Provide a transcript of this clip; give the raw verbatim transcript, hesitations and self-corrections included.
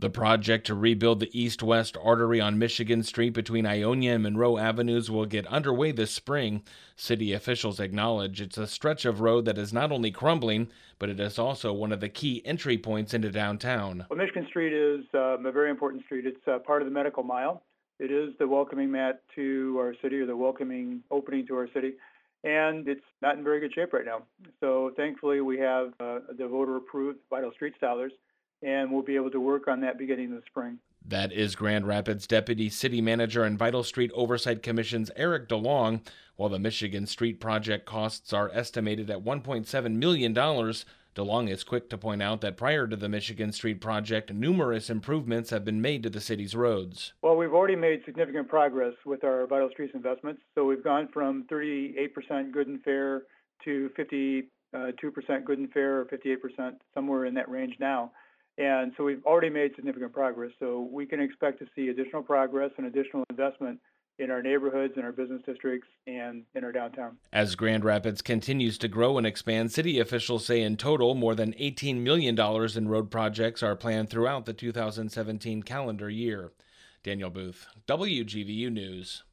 The project to rebuild the east-west artery on Michigan Street between Ionia and Monroe Avenues will get underway this spring. City officials acknowledge it's a stretch of road that is not only crumbling, but it is also one of the key entry points into downtown. Well, Michigan Street is um, a very important street. It's uh, part of the medical mile. It is the welcoming mat to our city, or the welcoming opening to our city, and it's not in very good shape right now. So thankfully we have uh, the voter-approved Vital Street Stylers, and we'll be able to work on that beginning in the spring. That is Grand Rapids Deputy City Manager and Vital Street Oversight Commission's Eric DeLong. While the Michigan Street project costs are estimated at one point seven million dollars, DeLong is quick to point out that prior to the Michigan Street project, numerous improvements have been made to the city's roads. Well, we've already made significant progress with our Vital Streets investments. So we've gone from thirty-eight percent good and fair to fifty-two percent good and fair, or fifty-eight percent, somewhere in that range now. And so we've already made significant progress. So we can expect to see additional progress and additional investment in our neighborhoods, in our business districts, and in our downtown. As Grand Rapids continues to grow and expand, city officials say in total more than eighteen million dollars in road projects are planned throughout the two thousand seventeen calendar year. Daniel Booth, W G V U News.